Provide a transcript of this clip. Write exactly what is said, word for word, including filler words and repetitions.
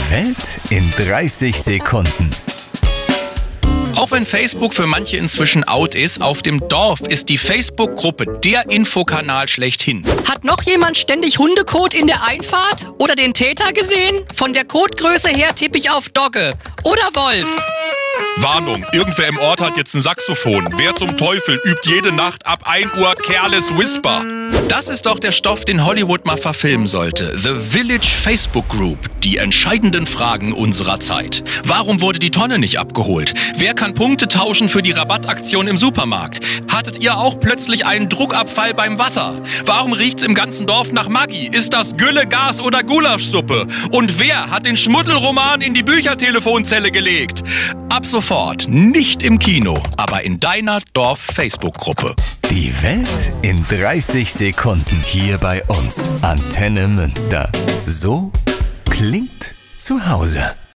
Die Welt in dreißig Sekunden. Auch wenn Facebook für manche inzwischen out ist, auf dem Dorf ist die Facebook-Gruppe der Infokanal schlechthin. Hat noch jemand ständig Hundekot in der Einfahrt? Oder den Täter gesehen? Von der Kotgröße her tippe ich auf Dogge oder Wolf. Warnung, irgendwer im Ort hat jetzt ein Saxophon. Wer zum Teufel übt jede Nacht ab ein Uhr Careless Whisper? Das ist doch der Stoff, den Hollywood mal verfilmen sollte. The Village Facebook Group. Die entscheidenden Fragen unserer Zeit. Warum wurde die Tonne nicht abgeholt? Wer kann Punkte tauschen für die Rabattaktion im Supermarkt? Hattet ihr auch plötzlich einen Druckabfall beim Wasser? Warum riecht's im ganzen Dorf nach Maggi? Ist das Gülle, Gas oder Gulaschsuppe? Und wer hat den Schmuddelroman in die Büchertelefonzelle gelegt? Ab sofort nicht im Kino, aber in deiner Dorf-Facebook-Gruppe. Die Welt in dreißig Sekunden hier bei uns. Antenne Münster. So klingt zu Hause.